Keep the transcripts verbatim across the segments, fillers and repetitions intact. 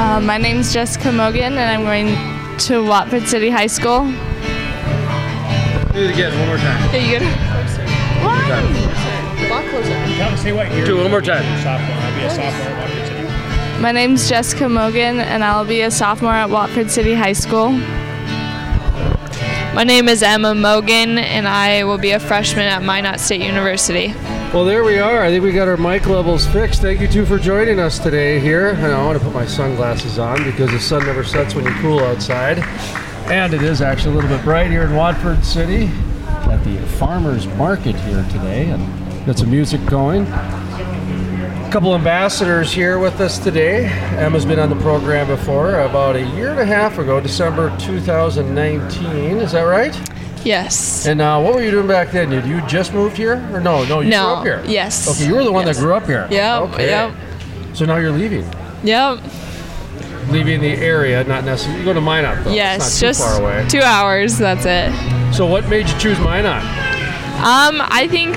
Uh, my name's Jessica Mogan, and I'm going to Watford City High School. Do it again, one more time. Are you good? One more time. A lot closer. Tell me, say what year. Do it one more time. Sophomore. I'll be a sophomore at Watford City. My name's Jessica Mogan, and I'll be a sophomore at Watford City High School. My name is Emma Mogan, and I will be a freshman at Minot State University. Well, there we are. I think we got our mic levels fixed. Thank you two for joining us today here. And I want to put my sunglasses on because the sun never sets when you cool outside. And it is actually a little bit bright here in Watford City at the Farmers Market here today. And got some music going. A couple ambassadors here with us today. Emma's been on the program before about a year and a half ago, December two thousand nineteen. Is that right? Yes. And uh, what were you doing back then? Did you just moved here? Or no, no, you no. grew up here? Yes. Okay, you were the one yes. that grew up here? Yep, okay. yep. So now you're leaving? Yep. Leaving the area, not necessarily. You go to Minot, though. Yes, it's not just too far away. two hours, that's it. So what made you choose Minot? Um, I think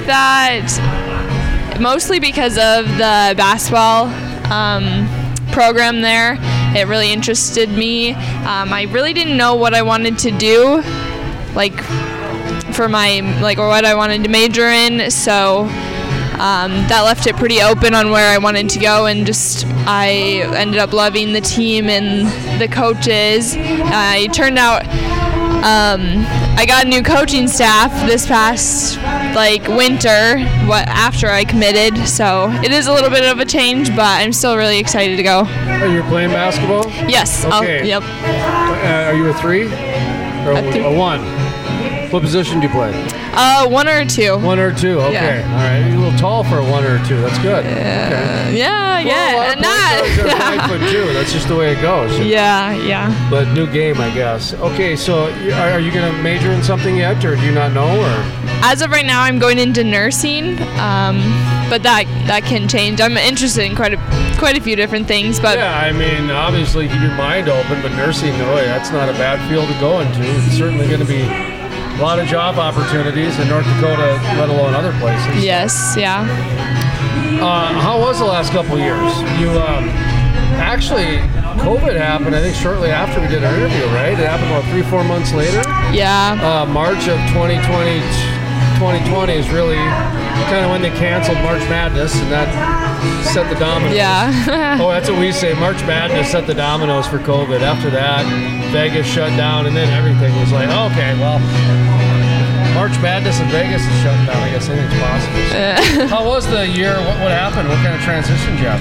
that mostly because of the basketball um, program there. It really interested me. Um, I really didn't know what I wanted to do, like for my like or what I wanted to major in, so um, that left it pretty open on where I wanted to go, and just I ended up loving the team and the coaches. Uh, it turned out um, I got a new coaching staff this past like winter what after I committed, so it is a little bit of a change, but I'm still really excited to go. Are you playing basketball? Yes. Okay. I'll, yep. Uh, are you a three? Or A three. a one? What position do you play? Uh, one or two. One or two, okay. Yeah. All right. You're a little tall for a one or a two. That's good. Okay. Yeah, Well, a yeah. lot of point guards are five foot two. That's just the way it goes. Yeah, yeah. But new game, I guess. Okay, so y- are are you going to major in something yet, or do you not know? Or As of right now, I'm going into nursing, um, but that that can change. I'm interested in quite a quite a few different things, but yeah, I mean, obviously keep your mind open, but nursing, oh, that's not a bad field to go into. It's certainly going to be a lot of job opportunities in North Dakota, let alone other places. yes, yeah. Uh, how was the last couple of years? You um, actually, COVID happened, I think, shortly after we did our interview, right? It happened about three, four months later. Yeah. Uh, March of twenty twenty, twenty twenty is really kind of when they canceled March Madness, and that set the dominoes. Yeah. Oh, that's what we say. March Madness set the dominoes for COVID. After that, Vegas shut down, and then everything was like, okay, well, March Madness in Vegas is shutting down. I guess anything's possible. So, how was the year? What, what happened? What kind of transition, Jeff?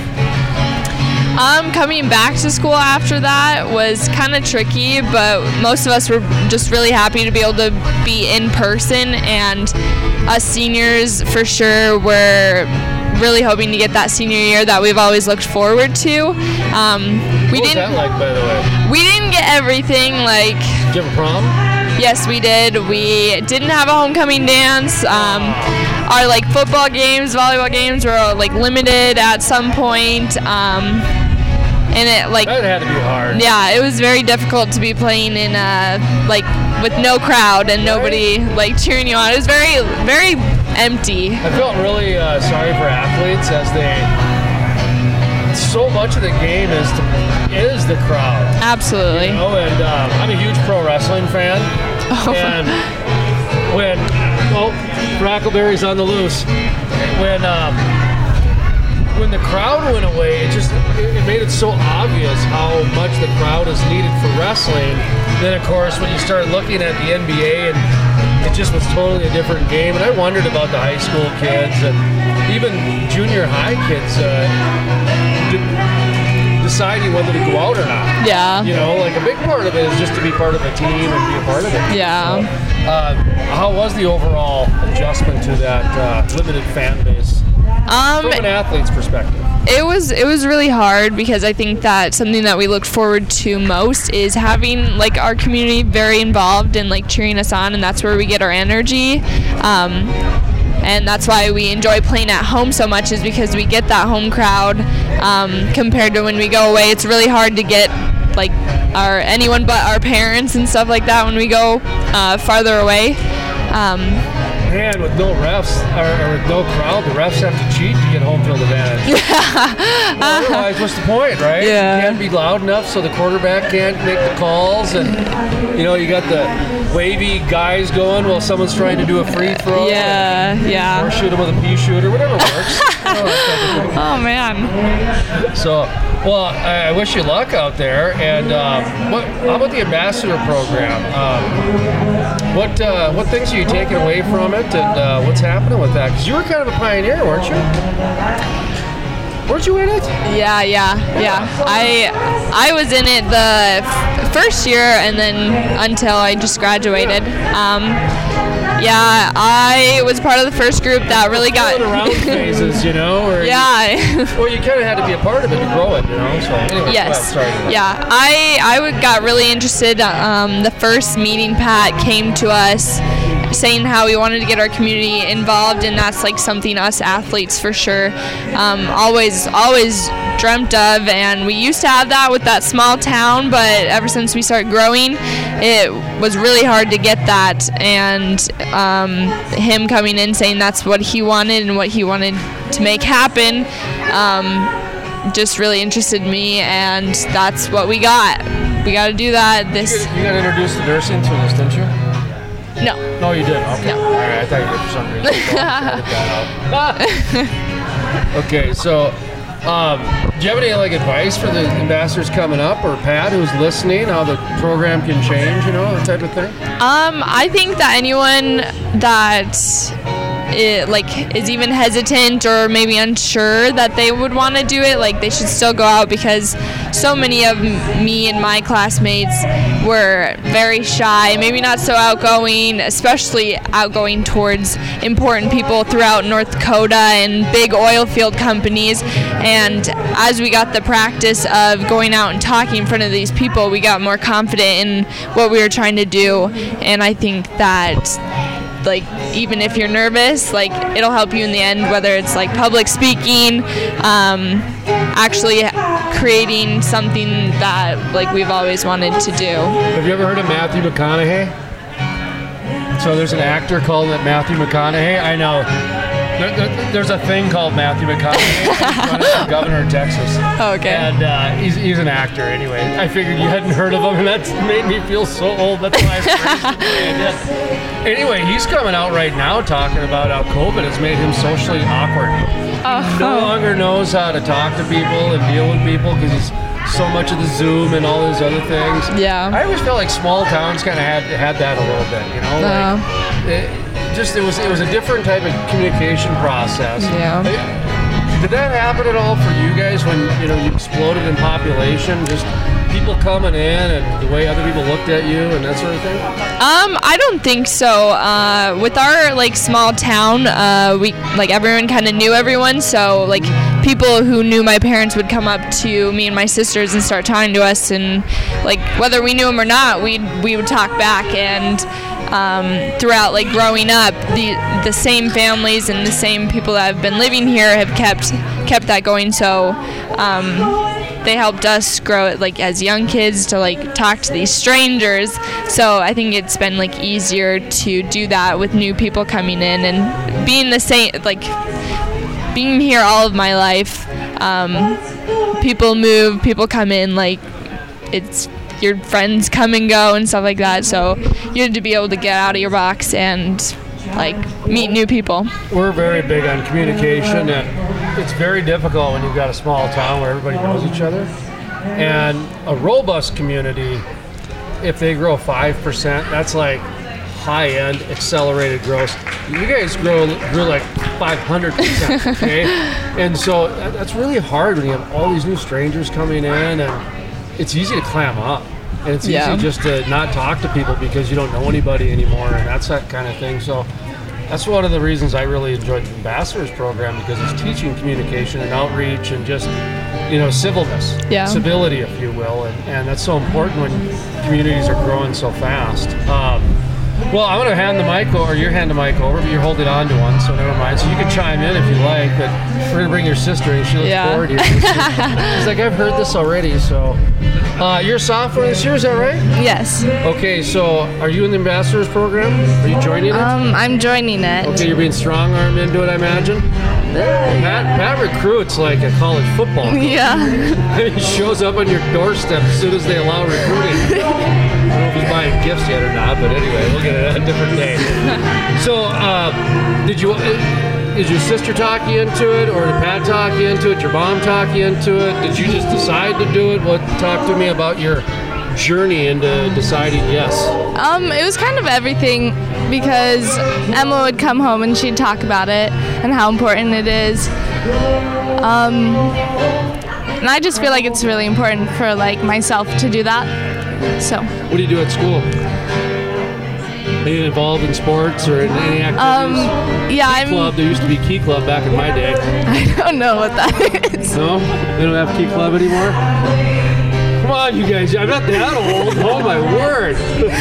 Um, coming back to school after that was kind of tricky, but most of us were just really happy to be able to be in person, and us seniors for sure were really hoping to get that senior year that we've always looked forward to. Um, we What was didn't. that like, by the way? We didn't get everything. Like, Did you have a prom? yes, we did. We didn't have a homecoming dance. Um, our like football games, volleyball games were like limited at some point. Um, and it like That had to be hard. yeah, it was very difficult to be playing in uh like with no crowd and nobody like cheering you on. It was very very empty. I felt really uh, sorry for athletes as they. So much of the game is to, is the crowd. Absolutely. You know, and um, I'm a huge pro wrestling fan. Oh. And when, well, Brackleberry's on the loose. When um, when the crowd went away, it just it, it made it so obvious how much the crowd is needed for wrestling. Then, of course, when you start looking at the N B A, and it just was totally a different game. And I wondered about the high school kids and even junior high kids. Uh, deciding whether to go out or not. Yeah. You know, like a big part of it is just to be part of a team and be a part of it. Yeah. So, uh, how was the overall adjustment to that uh, limited fan base Um, from an athlete's perspective? It was it was really hard because I think that something that we looked forward to most is having like our community very involved and like cheering us on, and that's where we get our energy. Um, and that's why we enjoy playing at home so much, is because we get that home crowd. Um, compared to when we go away, it's really hard to get like our anyone but our parents and stuff like that when we go uh, farther away. Um, man, with no refs or, or with no crowd, the refs have to cheat to get home field advantage. Well, otherwise, what's the point, right? Yeah. You can't be loud enough so the quarterback can't make the calls, and you know you got the wavy guys going while someone's trying to do a free throw. Yeah, or, yeah. Or shoot them with a pea shooter, whatever works. You know, that type of thing. Oh man. So, well, I, I wish you luck out there. And um, what? How about the ambassador program? Um, what uh, what things are you taking away from it, and uh, what's happening with that? Because you were kind of a pioneer, weren't you? Weren't you in it? Yeah, yeah, yeah. I I was in it the f- first year, and then until I just graduated. Um, yeah, I was part of the first group that really got around phases, you know. Or yeah. You, well, you kind of had to be a part of it to grow it, you know. So anyway, yes. Sorry. Yeah, I I would, got really interested. Um, the first meeting, Pat came to us saying how we wanted to get our community involved, and that's like something us athletes for sure um, always always dreamt of, and we used to have that with that small town, but ever since we started growing, it was really hard to get that, and um, him coming in saying that's what he wanted and what he wanted to make happen um, just really interested me, and that's what we got. We got to do that. This You got, you got introduced to nursing through this, didn't you? No. No, you didn't. Okay. No. All right, I thought you did for some reason. So I'll edit that out. Okay, so um, do you have any like advice for the ambassadors coming up, or Pat who's listening, how the program can change, you know, that type of thing? Um, I think that anyone that it, like is even hesitant or maybe unsure that they would want to do it, like they should still go out, because so many of m- me and my classmates were very shy, maybe not so outgoing, especially outgoing towards important people throughout North Dakota and big oil field companies. And as we got the practice of going out and talking in front of these people, we got more confident in what we were trying to do. And I think that like even if you're nervous, like it'll help you in the end, whether it's like public speaking, um, actually creating something that like we've always wanted to do. Have you ever heard of Matthew McConaughey? So there's an actor called Matthew McConaughey. I know. There, there, there's a thing called Matthew McConaughey. He's running for governor of Texas. Okay. And uh, he's, he's an actor anyway. I figured you hadn't heard of him, and that's made me feel so old. That's why I was Anyway, he's coming out right now talking about how COVID has made him socially awkward. Oh. He no longer knows how to talk to people and deal with people because he's so much of the Zoom and all those other things. Yeah. I always felt like small towns kind of had had that a little bit, you know. Uh, like it, just it was it was a different type of communication process. Yeah. Did that happen at all for you guys when you know you exploded in population? Just people coming in and the way other people looked at you and that sort of thing? Um, I don't think so. Uh, with our like small town, uh, we like everyone kind of knew everyone. So like people who knew my parents would come up to me and my sisters and start talking to us, and like whether we knew them or not, we we would talk back. And um, throughout like growing up, the the same families and the same people that have been living here have kept kept that going. So. Um, They helped us grow it like as young kids to like talk to these strangers. So I think it's been like easier to do that with new people coming in, and being the same, like being here all of my life. Um, people move, people come in, like it's your friends come and go and stuff like that. So you have to be able to get out of your box and like meet new people. We're very big on communication, and it's very difficult when you've got a small town where everybody knows each other. And a robust community, if they grow five percent, that's like high-end accelerated growth. You guys grow grew like five hundred percent, okay? And so that's really hard when you have all these new strangers coming in, and it's easy to clam up. And it's Yeah. easy just to not talk to people because you don't know anybody anymore, and that's that kind of thing. So that's one of the reasons I really enjoyed the Ambassadors program, because it's teaching communication and outreach and just, you know, civilness, Yeah. civility, if you will. And, and that's so important when communities are growing so fast. Um, Well, I'm going to hand the mic over, or you're handing the mic over, but you're holding on to one, so never mind. So you can chime in if you like, but we're going to bring your sister in. She looks Yeah. bored here. She's like, I've heard this already, so. Uh, you're a sophomore this year, is that right? Yes. Okay, so are you in the ambassadors program? Are you joining it? Um, I'm joining it. Okay, you're being strong-armed into it, I imagine? Pat, Pat recruits like a college football coach. Yeah. He shows up on your doorstep as soon as they allow recruiting. I don't know if he's buying gifts yet or not, but anyway, we'll get it a different day. So, uh, did you? Did your sister talk you into it, or did Pat talk you into it? Your mom talk you into it? Did you just decide to do it? What? Talk to me about your journey into deciding yes. Um, it was kind of everything because Emma would come home and she'd talk about it and how important it is. Um, and I just feel like it's really important for like myself to do that. So. What do you do at school? Are you involved in sports or in any activities? Um, yeah, Key I'm. Club. There used to be Key Club back in my day. I don't know what that is. No, they don't have Key Club anymore. Come on, you guys! I'm not that old. Oh my word!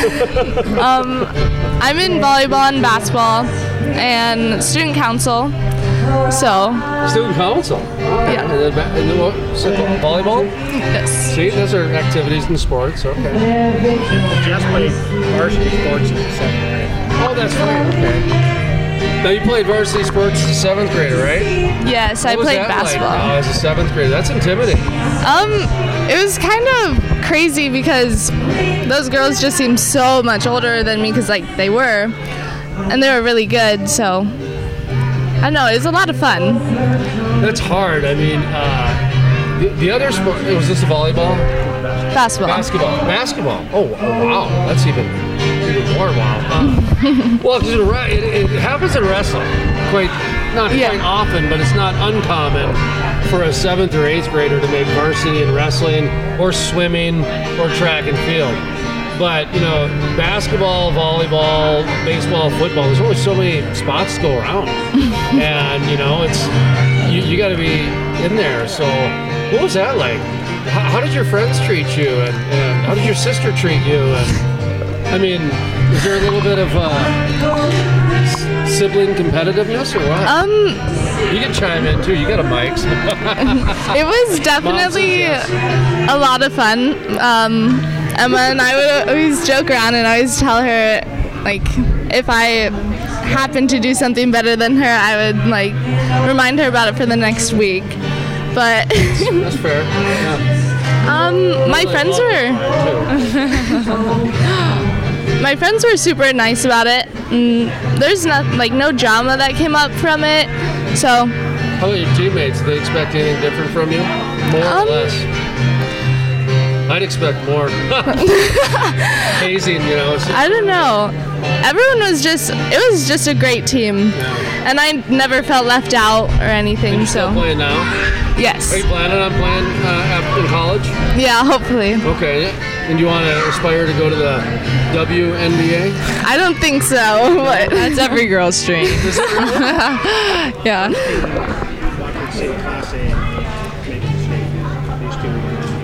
Um, I'm in volleyball and basketball and student council. So. Student council. Okay. Yeah. And then ba- and then what? So, volleyball. Yes. See, those are activities in sports. Okay. Just played varsity sports in the seventh grade. Oh, that's right. Okay. Now you played varsity sports as a seventh grader, right? Yes, I What was played that basketball. Like now as a seventh grader? That's intimidating. Um, it was kind of crazy because those girls just seemed so much older than me because like they were, and they were really good. So I don't know, it was a lot of fun. That's hard. I mean, uh, the, the other sport, was this a volleyball? Basketball. Basketball. Basketball. Oh, oh wow. That's even, even more wow. Uh, well, 'cause it, re- it, it happens in wrestling quite, not Yeah. quite often, but it's not uncommon for a seventh or eighth grader to make varsity in wrestling or swimming or track and field. But, you know, basketball, volleyball, baseball, football, there's only so many spots to go around. And, you know, it's, you, you got to be in there. So what was that like? How, how did your friends treat you? And, and how did your sister treat you? And, I mean, is there a little bit of uh, s- sibling competitiveness or what? Um, You can chime in too. You got a mic. So. it was definitely Mom says yes. a lot of fun. Um, Emma and I would always joke around and always tell her, like, if I happened to do something better than her, I would, like, remind her about it for the next week. But, That's fair. Yeah. um, my friends were, my friends were super nice about it. And there's not, like, no drama that came up from it. So, How about your teammates? Do they expect anything different from you? More Um, or less? I'd expect more. Hazing, you know. I don't know. Everyone was just, it was just a great team. And I never felt left out or anything, You're still so. playing now? Yes. Are you planning on playing uh, after in college? Yeah, hopefully. Okay. And do you want to aspire to go to the W N B A? I don't think so, but That's every girl's dream. Yeah. Wofford City Class A and maybe the state. These two.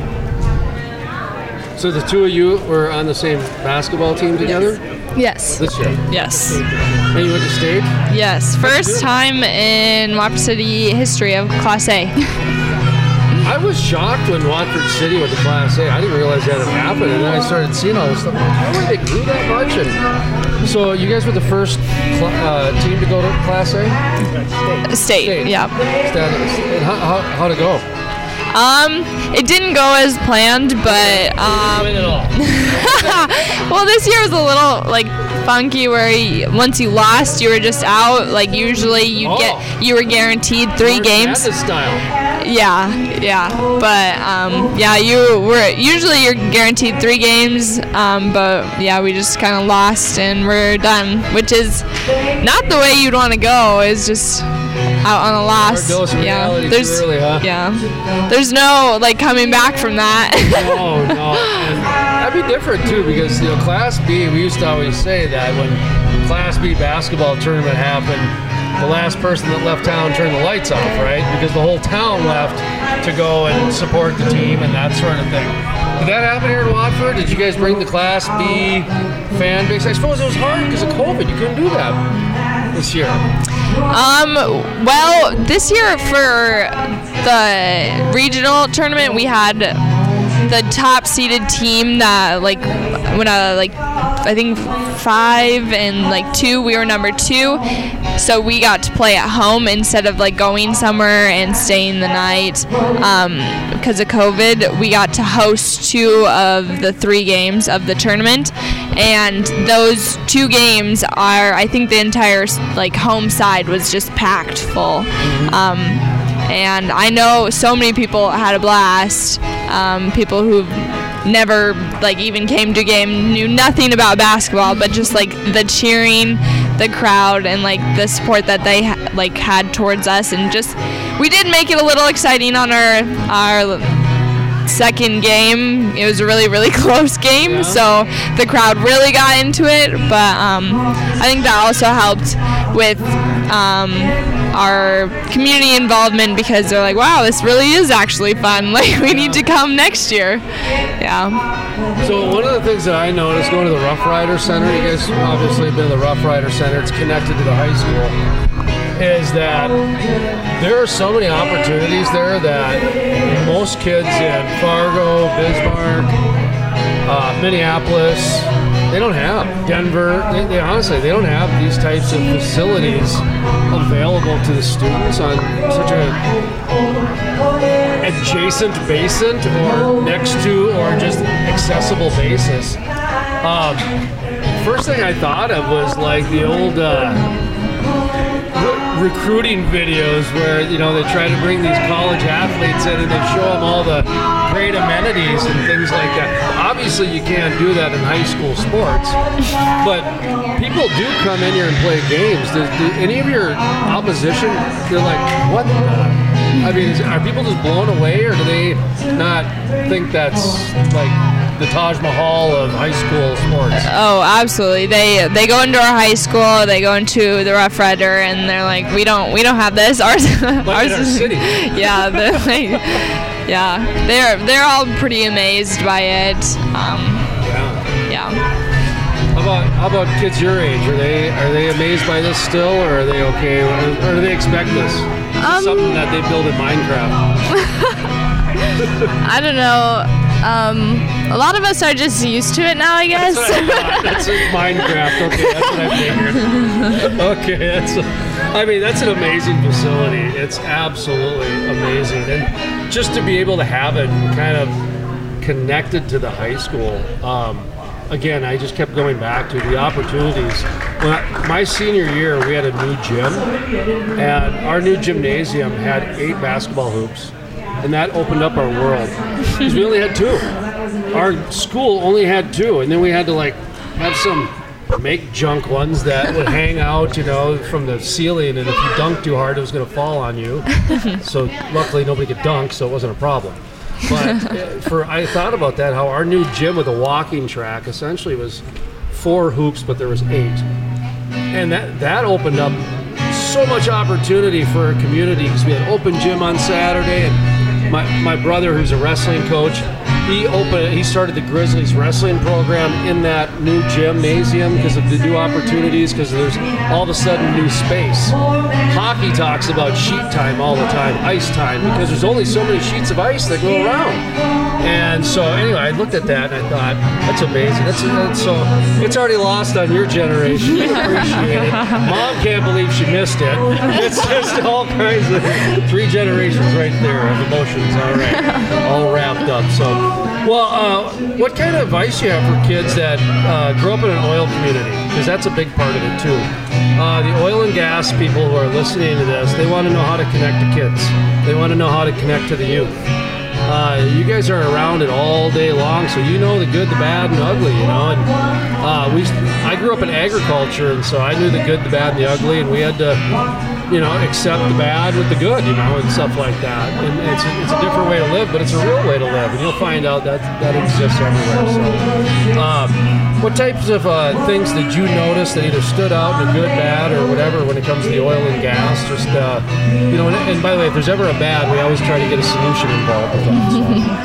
So the two of you were on the same basketball team together yes. this year? Yes. And you went to state? Yes. First time in Wofford City history of Class A. I was shocked when Watford City went to Class A. I didn't realize that had happened, and then I started seeing all this stuff. How were they grew that much? And so you guys were the first cl- uh, team to go to Class A? State. State. Yeah. Status. And how, how, how'd it go? Um, it didn't go as planned, but um, Win it all. well, this year was a little like funky where you, once you lost, you were just out. Like usually you Oh. get you were guaranteed three March games. Madness style. Yeah, yeah, but um, yeah, you were usually you're guaranteed three games, um, but yeah, we just kind of lost and we're done, which is not the way you'd want to go. Is just out on a loss. Hard dose of Yeah, reality too there's early, huh? yeah, there's no like coming back from that. No, no. And that'd be different too, because you know, Class B, we used to always say that when Class B basketball tournament happened, the last person that left town turned the lights off, right? Because the whole town left to go and support the team and that sort of thing. that happen here in Watford? Did you guys bring the Class B fan base? I suppose it was hard because of COVID. You couldn't do that this year. Um, well, this year for the regional tournament, we had the top seeded team that like when I like I think five and like two, we were number two, so we got to play at home instead of like going somewhere and staying the night. Um, because of COVID, we got to host two of the three games of the tournament, and those two games are, I think the entire like home side was just packed full. Um, and I know so many people had a blast. Um, people who never like even came to a game, knew nothing about basketball, but just like the cheering, the crowd, and like the support that they ha- like had towards us, and just we did make it a little exciting on our our second game. It was a really really close game, yeah. So the crowd really got into it, but um, I think that also helped with um, our community involvement, because they're like, wow, this really is actually fun, like we need to come next year. Yeah. So one of the things that I noticed going to the Rough Rider Center, you guys obviously have been to the Rough Rider Center, it's connected to the high school, is that there are so many opportunities there that most kids in Fargo, Bismarck, uh, Minneapolis, they don't have. Denver, they, they honestly, they don't have these types of facilities available to the students on such a adjacent basin or next to or just accessible basis. Um, first thing I thought of was like the old uh, re- recruiting videos where, you know, they try to bring these college athletes in and they show them all the great amenities and things like that. Obviously, you can't do that in high school sports, but people do come in here and play games. Do, do any of your opposition, they're like, what the? I mean, is, are people just blown away, or do they not think that's like the Taj Mahal of high school sports? Oh, absolutely. They they go into our high school, they go into the Rough Rider, and they're like, we don't we don't have this. Ours, like ours in our is, city. Yeah, they're like, yeah, they're they're all pretty amazed by it. Um, yeah. Yeah. How about how about kids your age? Are they are they amazed by this still, or are they okay, or, or do they expect this? Is Um, it something that they build in Minecraft? I don't know. Um, a lot of us are just used to it now, I guess. That's what I thought. That's it, Minecraft. Okay, that's what I figured. Okay, that's. A, I mean, that's an amazing facility. It's absolutely amazing, and just to be able to have it kind of connected to the high school. Um, Again, I just kept going back to the opportunities. When I, my senior year, we had a new gym, and our new gymnasium had eight basketball hoops, and that opened up our world. Because we only had two. Our school only had two, and then we had to like have some make junk ones that would hang out, you know, from the ceiling, and if you dunked too hard, it was going to fall on you. So luckily, nobody could dunk, so it wasn't a problem. But for I thought about that, how our new gym with a walking track essentially was four hoops, but there was eight, and that that opened up so much opportunity for our community, because we had open gym on Saturday, and my my brother, who's a wrestling coach, he opened he started the Grizzlies wrestling program in that new gymnasium because of the new opportunities, because there's all of a sudden new space. Hockey talks about sheet time all the time, ice time, because there's only so many sheets of ice that go around. And so anyway, I looked at that and I thought, that's amazing. That's, that's so it's already lost on your generation. You appreciate it. Mom can't believe she missed it. It's just all kinds of three generations right there of emotions. All right, all wrapped up. So, well, uh, what kind of advice do you have for kids that uh, grow up in an oil community? Because that's a big part of it too. Uh, the oil and gas people who are listening to this, they want to know how to connect to kids. They want to know how to connect to the youth. Uh, you guys are around it all day long, so you know the good, the bad, and the ugly, you know. And uh, we, I grew up in agriculture, and so I knew the good, the bad, and the ugly, and we had to, you know, accept the bad with the good, you know, and stuff like that. And it's a, it's a different way to live, but it's a real way to live, and you'll find out that that exists everywhere. So, um, what types of uh, things did you notice that either stood out in a good, bad, or whatever when it comes to the oil and gas? Just, uh, you know, and, and by the way, if there's ever a bad, we always try to get a solution involved with that. So.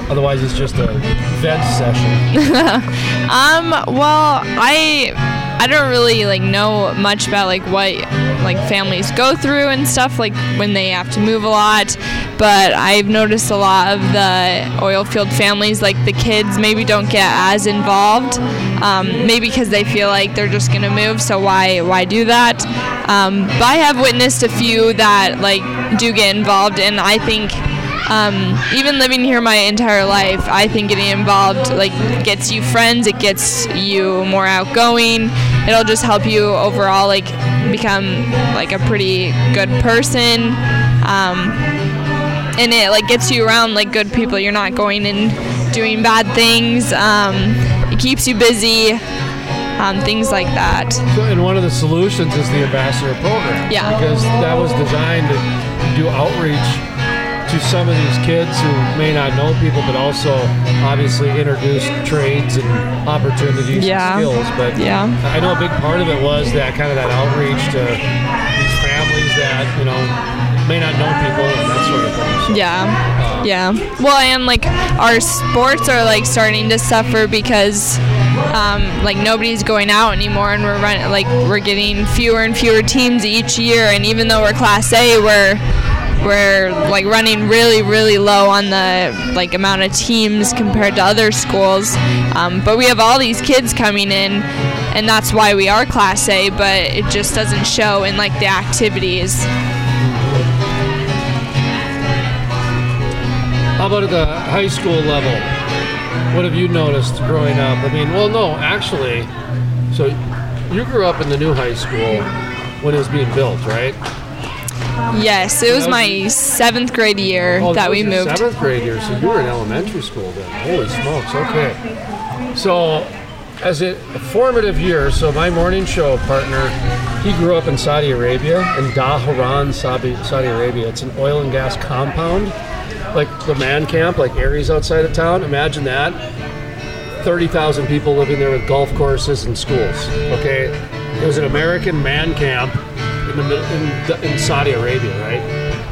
Otherwise, it's just a vent session. um. Well, I I don't really like know much about like what like families go through and stuff like when they have to move a lot. But I've noticed a lot of the oil field families, like the kids maybe don't get as involved, um, maybe because they feel like they're just gonna move. So why why do that? Um, but I have witnessed a few that like do get involved, and I think. Um, even living here my entire life, I think getting involved like gets you friends, it gets you more outgoing. It'll just help you overall like become like a pretty good person, um, and it like gets you around like good people. You're not going and doing bad things. Um, it keeps you busy, um, things like that. So, and one of the solutions is the ambassador program. Yeah. Because that was designed to do outreach to some of these kids who may not know people, but also obviously introduce trades and opportunities Yeah. and skills. But Yeah. I know a big part of it was that kind of that outreach to these families that, you know, may not know people and that sort of thing. So, Yeah, yeah. Well, and like our sports are like starting to suffer because um, like nobody's going out anymore, and we're running like we're getting fewer and fewer teams each year. And even though we're Class A, we're we're like running really, really low on the like amount of teams compared to other schools. Um, but we have all these kids coming in, and that's why we are Class A. But it just doesn't show in like the activities. How about at the high school level? What have you noticed growing up? I mean, well, no, actually, so you grew up in the new high school when it was being built, right? Yes, it was my seventh grade year Oh, that was we your moved. Seventh grade year, so you were in elementary school then. Holy smokes! Okay. So, as a formative year, so my morning show partner, he grew up in Saudi Arabia, in Dhahran, Saudi, Saudi Arabia. It's an oil and gas compound, like the man camp, like Aries outside of town. Imagine that. thirty thousand people living there with golf courses and schools. Okay, it was an American man camp in the middle in, in Saudi Arabia, right?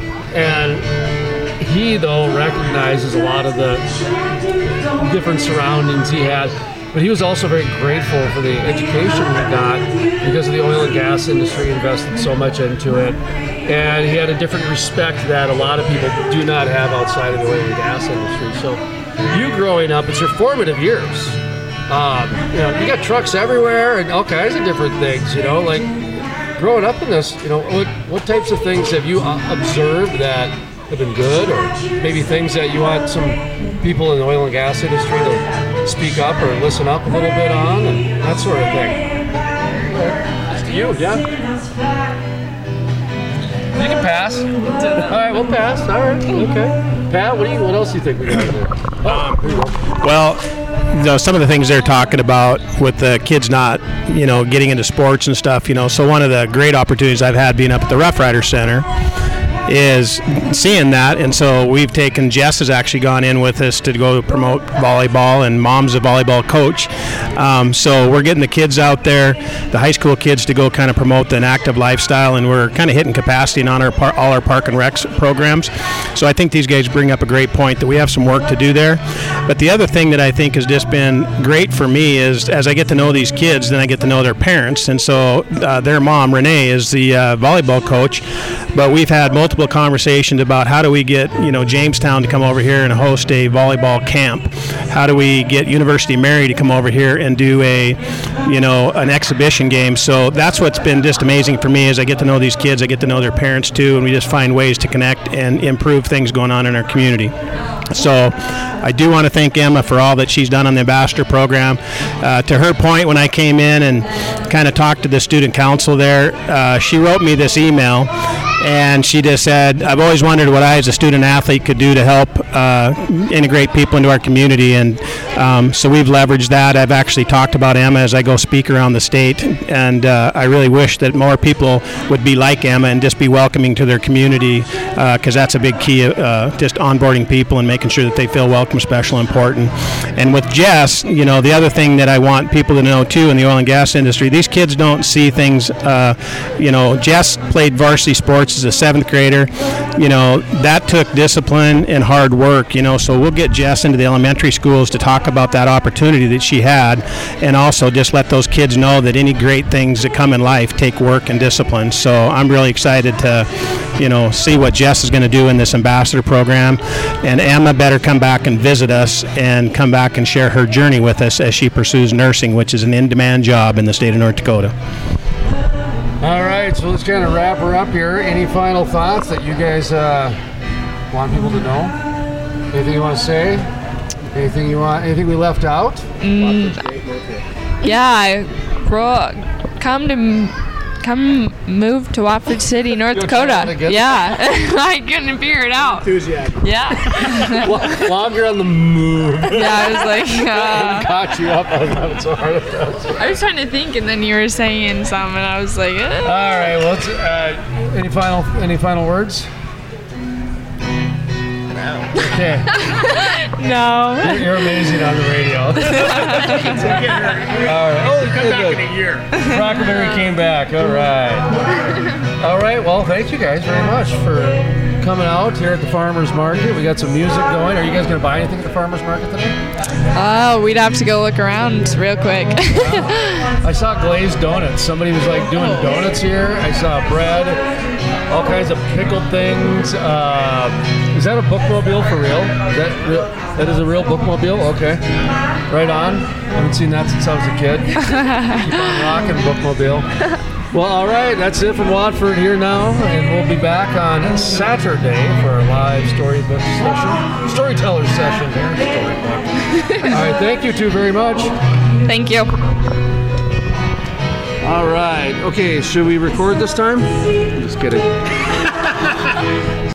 And he though recognizes a lot of the different surroundings he had, but he was also very grateful for the education he got because of the oil and gas industry invested so much into it, and he had a different respect that a lot of people do not have outside of the oil and gas industry. So you growing up, it's your formative years. Um, you know, you got trucks everywhere and all kinds of different things, you know, like growing up in this, you know, what, what types of things have you uh, observed that have been good, or maybe things that you want some people in the oil and gas industry to speak up or listen up a little bit on and that sort of thing? It's you, yeah. You can pass. All right, we'll pass. All right, okay. Pat, what do you? What else do you think we got to do? Oh, here you go. Well, you know, some of the things they're talking about with the kids not, you know, getting into sports and stuff, you know, so one of the great opportunities I've had being up at the Rough Rider Center is seeing that, and so we've taken, Jess has actually gone in with us to go promote volleyball, and Mom's a volleyball coach, um, so we're getting the kids out there, the high school kids, to go kind of promote an active lifestyle, and we're kind of hitting capacity on our par- all our park and rec programs. So I think these guys bring up a great point that we have some work to do there. But the other thing that I think has just been great for me is as I get to know these kids, then I get to know their parents, and so uh, their mom, Renee, is the uh, volleyball coach, but we've had multiple conversations about how do we get, you know, Jamestown to come over here and host a volleyball camp. How do we get University of Mary to come over here and do a, you know, an exhibition game? So that's what's been just amazing for me, is I get to know these kids, I get to know their parents too, and we just find ways to connect and improve things going on in our community. So I do want to thank Emma for all that she's done on the ambassador program. Uh, to her point, when I came in and kind of talked to the student council there, uh, she wrote me this email, and she just said, I've always wondered what I as a student athlete could do to help uh, integrate people into our community, and um, so we've leveraged that. I've actually talked about Emma as I go speak around the state, and uh, I really wish that more people would be like Emma and just be welcoming to their community, because uh, that's a big key, uh, just onboarding people and making sure that they feel welcome, special, important. And with Jess, you know, the other thing that I want people to know too in the oil and gas industry, these kids don't see things, uh, you know, Jess played varsity sports is a seventh grader. You know, that took discipline and hard work, you know, so we'll get Jess into the elementary schools to talk about that opportunity that she had, and also just let those kids know that any great things that come in life take work and discipline. So I'm really excited to, you know, see what Jess is going to do in this ambassador program, and Emma better come back and visit us and come back and share her journey with us as she pursues nursing, which is an in-demand job in the state of North Dakota. All right, so let's kind of wrap her up here. Any final thoughts that you guys uh, want people to know? Anything you want to say? Anything you want? Anything we left out? Mm, yeah, I grow, come to come move to Watford City, North Dakota. Yeah, I couldn't figure it out. Enthusiasm. Yeah. While you're on the move. Yeah, I was like, uh, Caught you up. I was having so hard. I was trying to think, and then you were saying something, and I was like, eh. All right. Well, let's, uh, any final any final words? Okay. No. You're, you're amazing on the radio. All right. Oh, Come good, back good. in a year. Crockerberry came back. All right. All right. Well, thank you guys very much for coming out here at the Farmers Market. We got some music going. Are you guys going to buy anything at the Farmers Market today? Oh, we'd have to go look around real quick. I saw glazed donuts. Somebody was like doing donuts here. I saw bread, all kinds of pickled things. Uh, is that a bookmobile for real? Is that real? That is a real bookmobile? Okay. Right on. Haven't seen that since I was a kid. Keep on rocking, bookmobile. Well, all right. That's it from Watford here now, and we'll be back on Saturday for our live storybook session, storyteller session here. Storybook. All right. Thank you two very much. Thank you. All right. Okay. Should we record this time? Just kidding.